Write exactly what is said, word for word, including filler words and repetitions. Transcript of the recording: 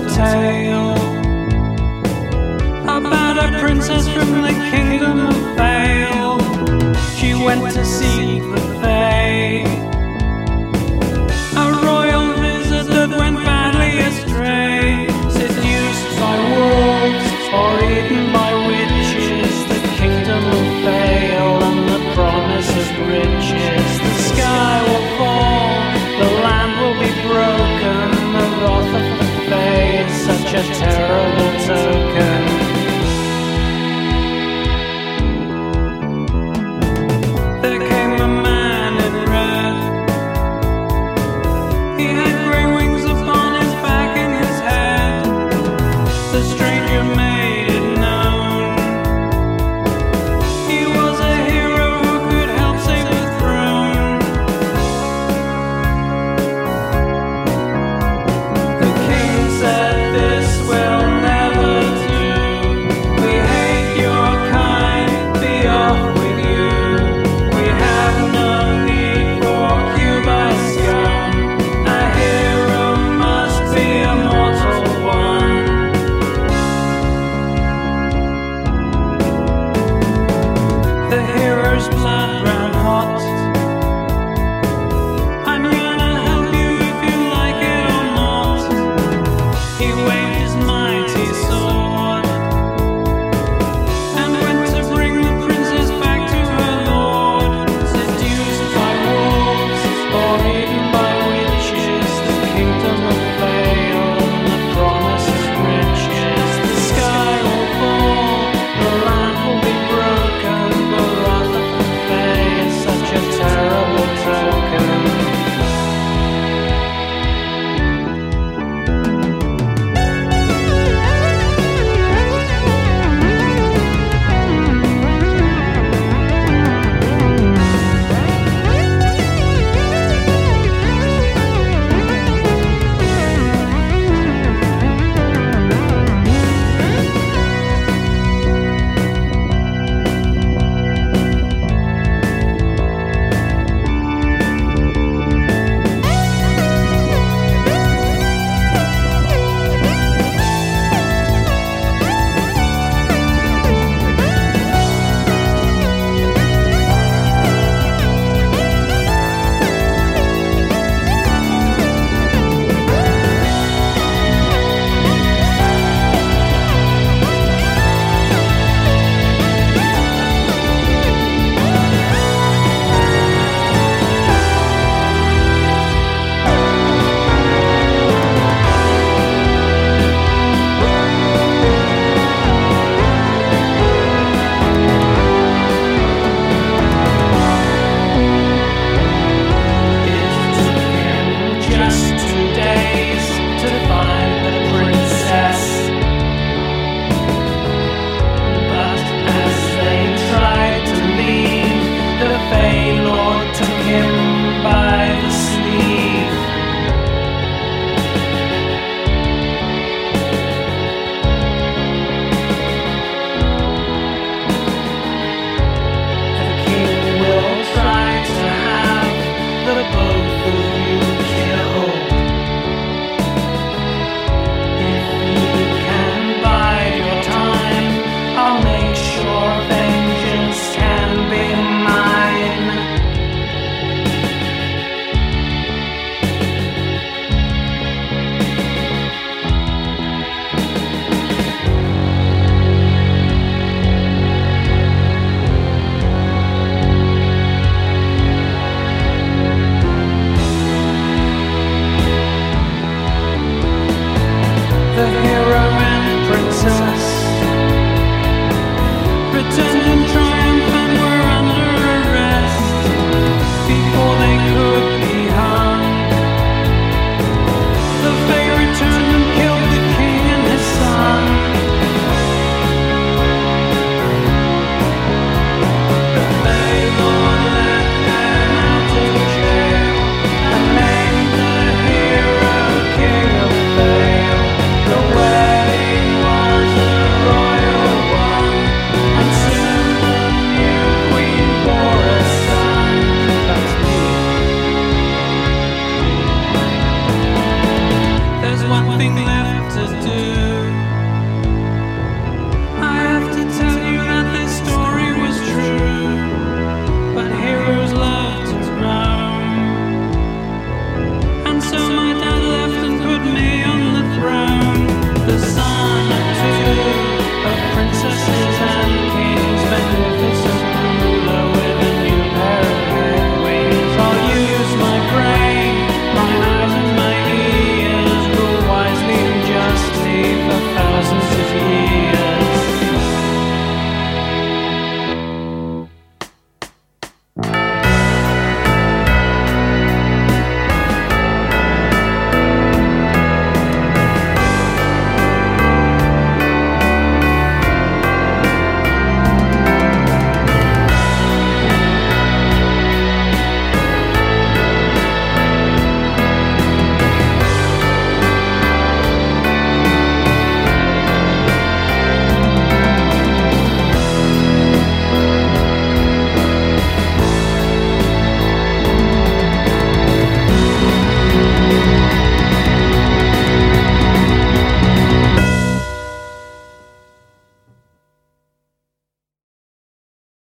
tale about a princess from the kingdom of Vale. She went to seek the Fae, a royal visit that went badly astray, seduced by wolves or eaten by witches. The kingdom of Vale and the promise of riches. The sky will fall, the land will be broken. The wrath of the Fae is such a terrible token. There came a man in red. He had grey wings upon his back and his head. The stranger made it known he was a hero who could help save the throne. The king said, "This will never do. We hate your kind, be off with you. We have no need for Cuba scum. A hero must be a mortal one." The hero's blood ran hot. "I'm gonna help you if you like it or not." He waved his mighty sword and went to bring the princess back to her lord. Seduced by wolves or eaten by witches. The kingdom of Vale and the promise of riches. The sky will fall, the land will be broken. The wrath of the Fae is such a terrible token. The hero and princess pretending